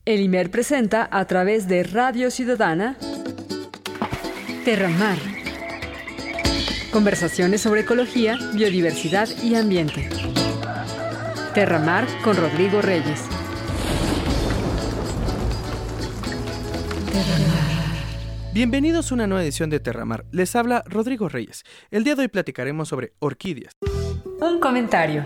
El IMER presenta a través de Radio Ciudadana Terramar. Conversaciones sobre ecología, biodiversidad y ambiente. Terramar con Rodrigo Reyes. Bienvenidos a una nueva edición de Terramar. Les habla Rodrigo Reyes. El día de hoy platicaremos sobre orquídeas. Un comentario.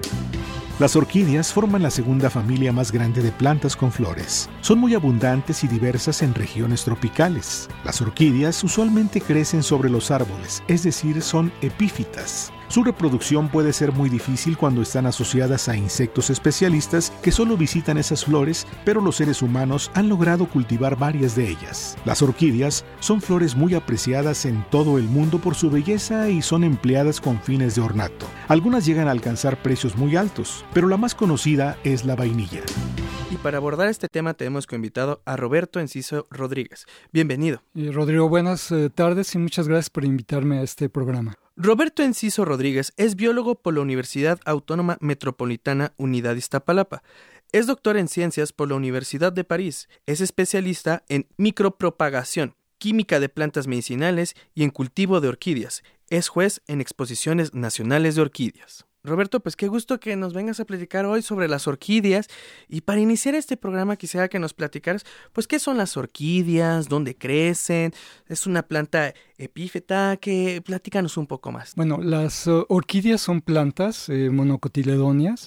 Las orquídeas forman la segunda familia más grande de plantas con flores. Son muy abundantes y diversas en regiones tropicales. Las orquídeas usualmente crecen sobre los árboles, es decir, son epífitas. Su reproducción puede ser muy difícil cuando están asociadas a insectos especialistas que solo visitan esas flores, pero los seres humanos han logrado cultivar varias de ellas. Las orquídeas son flores muy apreciadas en todo el mundo por su belleza y son empleadas con fines de ornato. Algunas llegan a alcanzar precios muy altos, pero la más conocida es la vainilla. Y para abordar este tema tenemos como invitado a Roberto Enciso Rodríguez. Bienvenido. Rodrigo, buenas tardes y muchas gracias por invitarme a este programa. Roberto Enciso Rodríguez es biólogo por la Universidad Autónoma Metropolitana Unidad Iztapalapa. Es doctor en ciencias por la Universidad de París. Es especialista en micropropagación, química de plantas medicinales y en cultivo de orquídeas. Es juez en exposiciones nacionales de orquídeas. Roberto, pues qué gusto que nos vengas a platicar hoy sobre las orquídeas. Y para iniciar este programa quisiera que nos platicaras, pues qué son las orquídeas, dónde crecen, es una planta epífita, platícanos un poco más. Bueno, las orquídeas son plantas monocotiledóneas.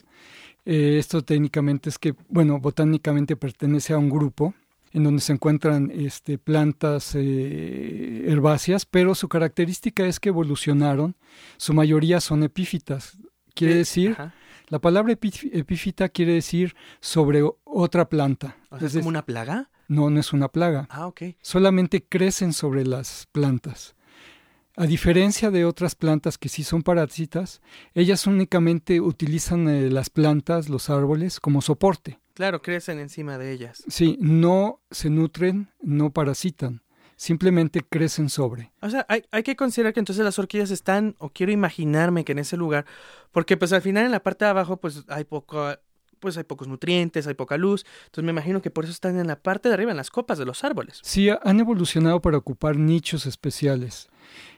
Esto técnicamente es que, botánicamente pertenece a un grupo en donde se encuentran plantas herbáceas, pero su característica es que evolucionaron, su mayoría son epífitas. Quiere decir, la palabra epífita quiere decir sobre otra planta. O sea, ¿es como una plaga? No, no es una plaga. Ah, ok. Solamente crecen sobre las plantas. A diferencia de otras plantas que sí son parásitas, ellas únicamente utilizan las plantas, los árboles, como soporte. Claro, crecen encima de ellas. Sí, no se nutren, no parasitan. Simplemente crecen sobre. O sea, hay que considerar que entonces las orquídeas están, o quiero imaginarme que en ese lugar, porque pues al final en la parte de abajo pues hay pocos nutrientes, hay poca luz, entonces me imagino que por eso están en la parte de arriba, en las copas de los árboles. Sí, han evolucionado para ocupar nichos especiales.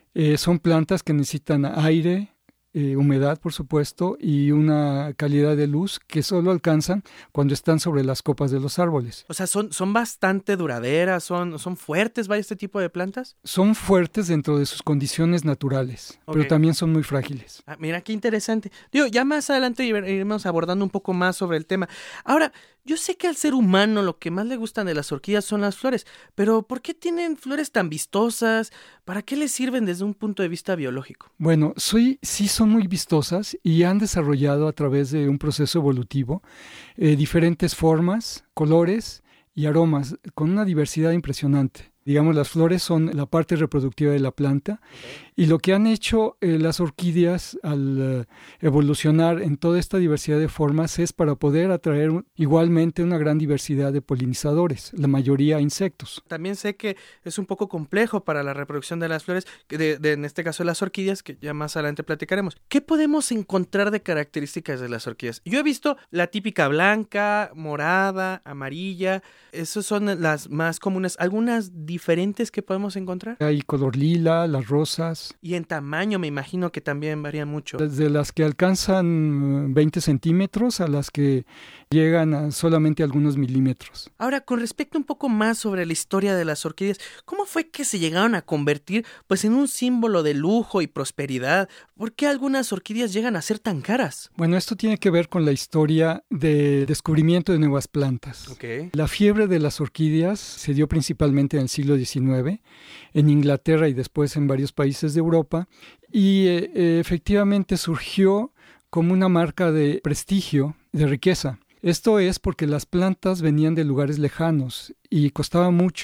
Son plantas que necesitan aire, humedad, por supuesto, y una calidad de luz que solo alcanzan cuando están sobre las copas de los árboles. O sea, son bastante duraderas, son fuertes, ¿va este tipo de plantas? Son fuertes dentro de sus condiciones naturales, pero también son muy frágiles. Ah, mira, qué interesante. Digo, ya más adelante iremos abordando un poco más sobre el tema. Ahora, yo sé que al ser humano lo que más le gustan de las orquídeas son las flores, pero ¿por qué tienen flores tan vistosas? ¿Para qué les sirven desde un punto de vista biológico? Bueno, sí son muy vistosas y han desarrollado a través de un proceso evolutivo diferentes formas, colores y aromas con una diversidad impresionante. Digamos, las flores son la parte reproductiva de la planta y lo que han hecho las orquídeas al evolucionar en toda esta diversidad de formas es para poder atraer igualmente una gran diversidad de polinizadores, la mayoría insectos. También sé que es un poco complejo para la reproducción de las flores, en este caso las orquídeas, que ya más adelante platicaremos. ¿Qué podemos encontrar de características de las orquídeas? Yo he visto la típica blanca, morada, amarilla, esas son las más comunes. ¿Algunas diferentes que podemos encontrar? Hay color lila, las rosas. Y en tamaño me imagino que también varían mucho. Desde las que alcanzan 20 centímetros a las que llegan a solamente algunos milímetros. Ahora, con respecto un poco más sobre la historia de las orquídeas, ¿cómo fue que se llegaron a convertir pues en un símbolo de lujo y prosperidad? ¿Por qué algunas orquídeas llegan a ser tan caras? Bueno, esto tiene que ver con la historia del descubrimiento de nuevas plantas. Okay. La fiebre de las orquídeas se dio principalmente en el siglo XIX, en Inglaterra y después en varios países de Europa, y efectivamente surgió como una marca de prestigio, de riqueza. Esto es porque las plantas venían de lugares lejanos y costaba mucho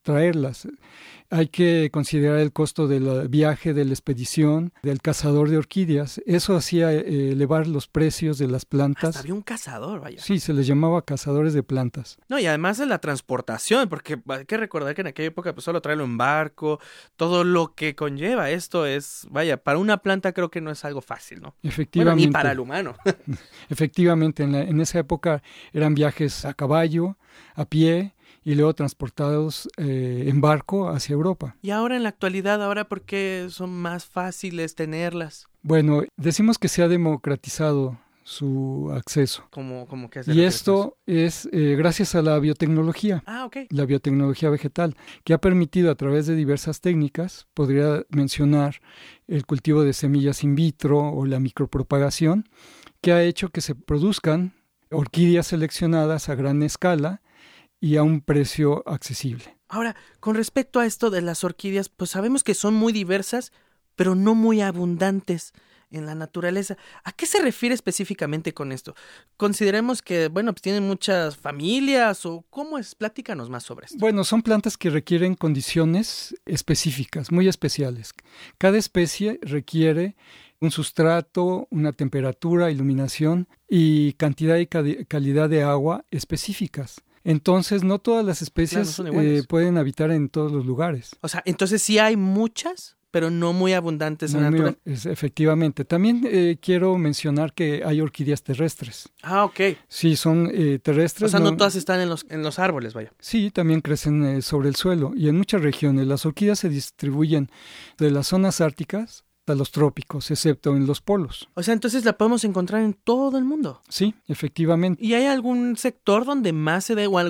traerlas. Hay que considerar el costo del viaje, de la expedición, del cazador de orquídeas. Eso hacía elevar los precios de las plantas. Hasta había un cazador, vaya. Sí, se les llamaba cazadores de plantas. No, y además de la transportación, porque hay que recordar que en aquella época pues solo traerlo en barco, todo lo que conlleva esto es, vaya, para una planta creo que no es algo fácil, ¿no? Efectivamente. Bueno, ni para el humano. Efectivamente, en esa época eran viajes a caballo, a pie, y luego transportados en barco hacia Europa. Y ahora en la actualidad, ¿ahora por qué son más fáciles tenerlas? Bueno, decimos que se ha democratizado su acceso. ¿Cómo que Y esto es gracias a la biotecnología. Ah, ok. La biotecnología vegetal, que ha permitido a través de diversas técnicas, podría mencionar el cultivo de semillas in vitro o la micropropagación, que ha hecho que se produzcan orquídeas seleccionadas a gran escala y a un precio accesible. Ahora, con respecto a esto de las orquídeas, pues sabemos que son muy diversas, pero no muy abundantes en la naturaleza. ¿A qué se refiere específicamente con esto? Consideremos que, bueno, pues tienen muchas familias, o ¿cómo es? Platícanos más sobre esto. Bueno, son plantas que requieren condiciones específicas, muy especiales. Cada especie requiere un sustrato, una temperatura, iluminación y cantidad y calidad de agua específicas. Entonces, no todas las especies pueden habitar en todos los lugares. O sea, entonces sí hay muchas, pero no muy abundantes en la naturaleza. Efectivamente. También quiero mencionar que hay orquídeas terrestres. Ah, ok. Sí, son terrestres. O sea, no todas están en los árboles, vaya. Sí, también crecen sobre el suelo. Y en muchas regiones las orquídeas se distribuyen de las zonas árticas a los trópicos, excepto en los polos. O sea, entonces la podemos encontrar en todo el mundo. Sí, efectivamente. ¿Y hay algún sector donde más se dé o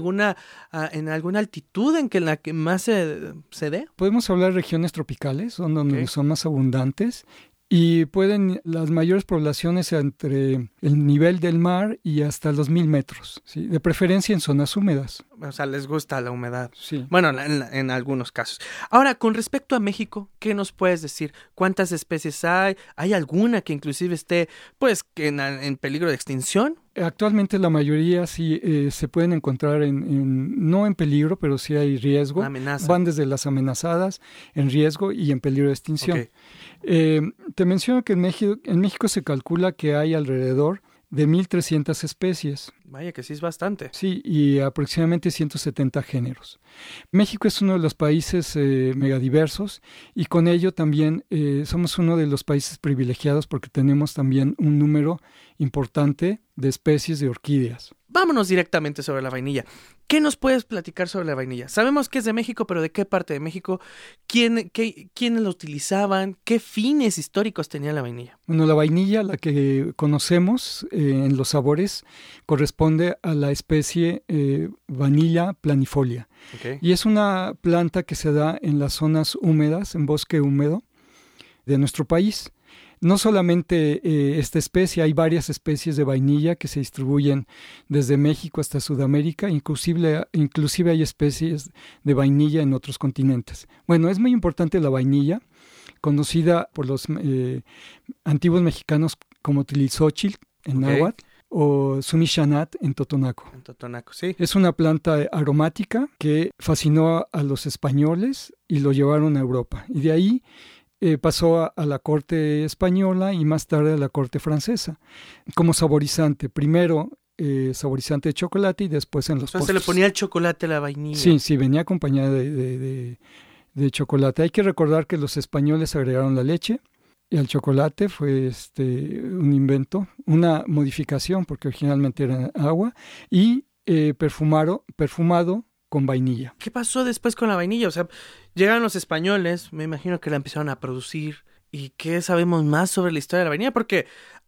en alguna altitud en la que más se dé? Podemos hablar de regiones tropicales, donde son más abundantes. Y las mayores poblaciones entre el nivel del mar y hasta los 1000 metros, ¿sí? De preferencia en zonas húmedas. O sea, les gusta la humedad. Sí. Bueno, en algunos casos. Ahora, con respecto a México, ¿qué nos puedes decir? ¿Cuántas especies hay? ¿Hay alguna que inclusive esté, pues, en peligro de extinción? Actualmente la mayoría sí se pueden encontrar no en peligro, pero sí hay riesgo. Amenaza. Van desde las amenazadas, en riesgo y en peligro de extinción. Okay. Te menciono que en México se calcula que hay alrededor de 1,300 especies. Vaya que sí es bastante. Sí, y aproximadamente 170 géneros. México es uno de los países megadiversos y con ello también somos uno de los países privilegiados porque tenemos también un número importante de especies de orquídeas. Vámonos directamente sobre la vainilla. ¿Qué nos puedes platicar sobre la vainilla? Sabemos que es de México, pero ¿de qué parte de México? ¿Quiénes la utilizaban? ¿Qué fines históricos tenía la vainilla? Bueno, la vainilla, la que conocemos en los sabores, corresponde a la especie Vanilla planifolia. Okay. Y es una planta que se da en las zonas húmedas, en bosque húmedo de nuestro país. No solamente esta especie, hay varias especies de vainilla que se distribuyen desde México hasta Sudamérica, inclusive hay especies de vainilla en otros continentes. Bueno, es muy importante la vainilla, conocida por los antiguos mexicanos como Tlilxóchitl en náhuatl o Sumishanat en totonaco. En totonaco, sí. Es una planta aromática que fascinó a los españoles y lo llevaron a Europa. Y de ahí pasó a la corte española y más tarde a la corte francesa como saborizante. Primero saborizante de chocolate y después en los postres. Se le ponía el chocolate a la vainilla. Sí, venía acompañada de chocolate. Hay que recordar que los españoles agregaron la leche y al chocolate fue un invento, una modificación porque originalmente era agua y perfumado con vainilla. ¿Qué pasó después con la vainilla? O sea, llegaron los españoles, me imagino que la empezaron a producir. ¿Y qué sabemos más sobre la historia de la vainilla? Porque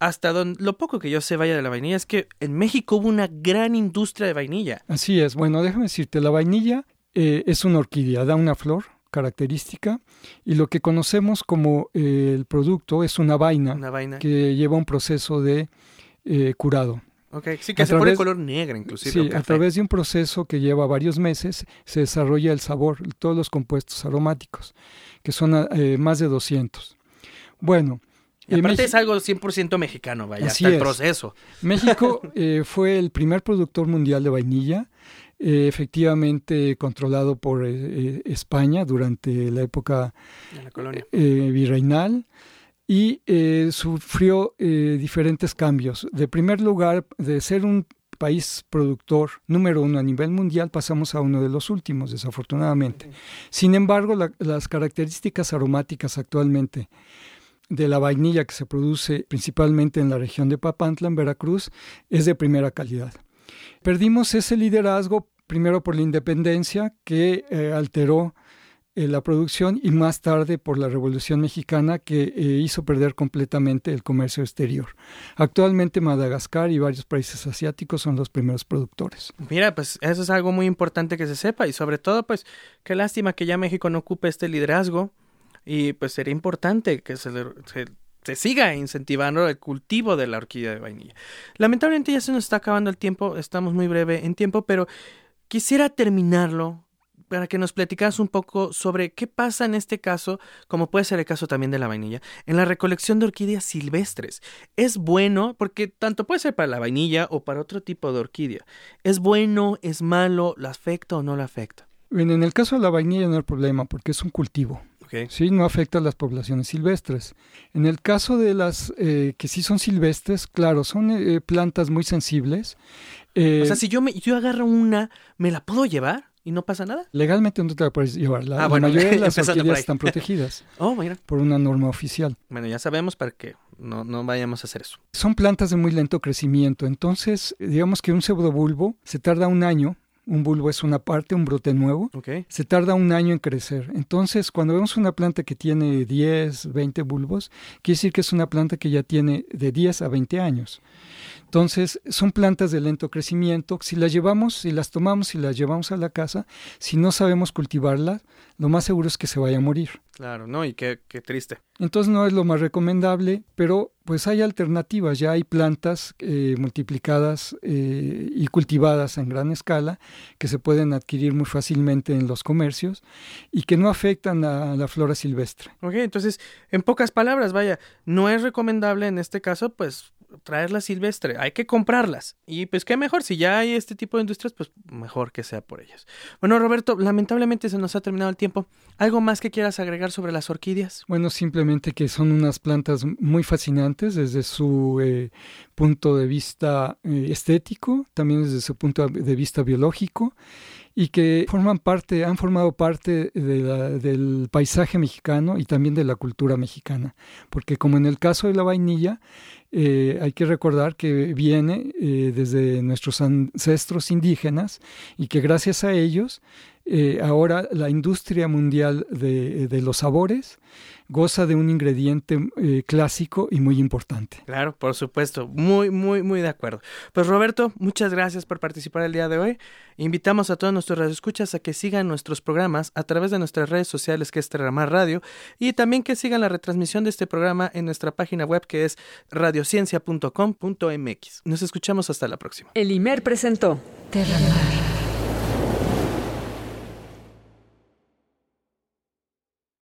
lo poco que yo sé vaya de la vainilla es que en México hubo una gran industria de vainilla. Así es. Bueno, déjame decirte, la vainilla es una orquídea, da una flor característica y lo que conocemos como el producto es una vaina que lleva un proceso de curado. Okay. Sí, que se pone color negro inclusive. Sí, a través de un proceso que lleva varios meses se desarrolla el sabor, todos los compuestos aromáticos, que son más de 200. Bueno. Y aparte es algo 100% mexicano, vaya, hasta el proceso. México fue el primer productor mundial de vainilla. efectivamente controlado por España durante la época de la colonia virreinal, y sufrió diferentes cambios. De primer lugar, de ser un país productor número 1 a nivel mundial, pasamos a uno de los últimos, desafortunadamente. Sin embargo, las características aromáticas actualmente de la vainilla que se produce principalmente en la región de Papantla, en Veracruz, es de primera calidad. Perdimos ese liderazgo primero por la independencia que alteró la producción, y más tarde por la Revolución Mexicana, que hizo perder completamente el comercio exterior. Actualmente Madagascar y varios países asiáticos son los primeros productores. Mira, pues eso es algo muy importante que se sepa, y sobre todo, pues, qué lástima que ya México no ocupe este liderazgo, y pues sería importante que se siga incentivando el cultivo de la orquídea de vainilla. Lamentablemente ya se nos está acabando el tiempo, estamos muy breve en tiempo, pero quisiera terminarlo para que nos platicaras un poco sobre qué pasa en este caso, como puede ser el caso también de la vainilla, en la recolección de orquídeas silvestres. ¿Es bueno? Porque tanto puede ser para la vainilla o para otro tipo de orquídea. ¿Es bueno? ¿Es malo? ¿La afecta o no la afecta? Bien, en el caso de la vainilla no hay problema porque es un cultivo. Okay. Sí, no afecta a las poblaciones silvestres. En el caso de las que sí son silvestres, claro, son plantas muy sensibles. O sea, si yo agarro una, ¿me la puedo llevar y no pasa nada? Legalmente no te la puedes llevar. La bueno, mayoría de las orquídeas están protegidas mira, por una norma oficial. Bueno, ya sabemos para que no vayamos a hacer eso. Son plantas de muy lento crecimiento. Entonces, digamos que un pseudobulbo se tarda un año. Un bulbo es una parte, un brote nuevo. Okay. Se tarda un año en crecer. Entonces, cuando vemos una planta que tiene 10, 20 bulbos, quiere decir que es una planta que ya tiene de 10 a 20 años. Entonces, son plantas de lento crecimiento. Si las tomamos y las llevamos a la casa, si no sabemos cultivarlas, lo más seguro es que se vaya a morir. Claro, ¿no? Y qué triste. Entonces no es lo más recomendable, pero pues hay alternativas. Ya hay plantas multiplicadas y cultivadas en gran escala que se pueden adquirir muy fácilmente en los comercios y que no afectan a la flora silvestre. Ok, entonces, en pocas palabras, no es recomendable en este caso, pues, traerla silvestre, hay que comprarlas, y pues qué mejor, si ya hay este tipo de industrias, pues mejor que sea por ellas. Bueno, Roberto, lamentablemente se nos ha terminado el tiempo. ¿Algo más que quieras agregar sobre las orquídeas? Bueno, simplemente que son unas plantas muy fascinantes desde su punto de vista estético, también desde su punto de vista biológico, y que han formado parte del paisaje mexicano y también de la cultura mexicana, porque como en el caso de la vainilla, hay que recordar que viene desde nuestros ancestros indígenas y que gracias a ellos ahora la industria mundial de los sabores goza de un ingrediente clásico y muy importante. Claro, por supuesto, muy, muy, muy de acuerdo. Pues Roberto, muchas gracias por participar el día de hoy. Invitamos a todos nuestros radioescuchas a que sigan nuestros programas a través de nuestras redes sociales, que es Terramar Radio, y también que sigan la retransmisión de este programa en nuestra página web, que es radiociencia.com.mx. Nos escuchamos hasta la próxima. El IMER presentó Terramar.